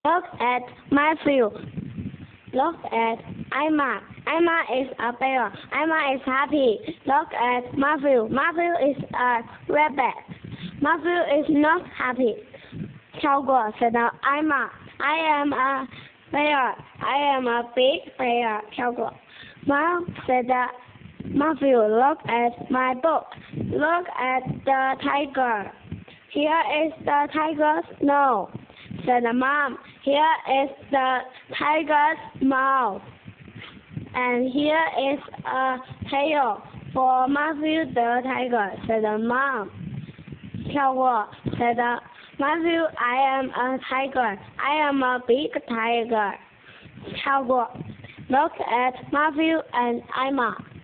Look at Matthew. Look at Emma. Emma is a bear. Emma is happy. Look at Matthew. Matthew is a rabbit. Matthew is not happy. 跳过 said Emma. I am a bear. I am a big bear. 跳过 Mom said Matthew, look at my book. Look at the tiger. Here is the tiger's nose, said Mom. Here is the tiger's mouth. And here is a tail for Matthew the tiger, said Mom. 跳过 said Matthew, I am a tiger. I am a big tiger. 跳过 Look at Matthew and Emma.